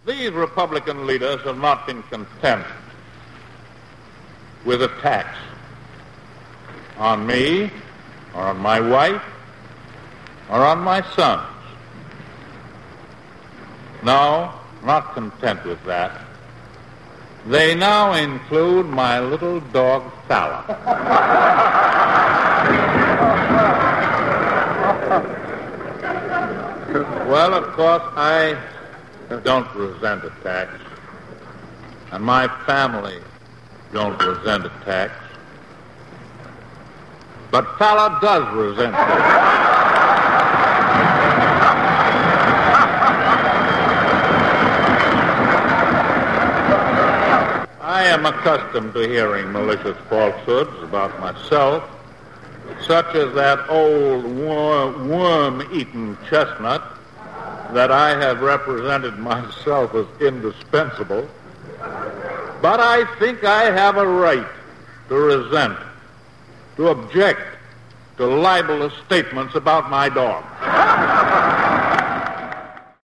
These Republican leaders have not been content with attacks on me, or on my wife, or on my sons. No, not content with that. They now include my little dog, Fallon. Well, of course, I don't resent attacks, and my family don't resent attacks. But Fallon does resent them. I am accustomed to hearing malicious falsehoods about myself, such as that old worm-eaten chestnut that I have represented myself as indispensable. But I think I have a right to resent, to object to libelous statements about my dog.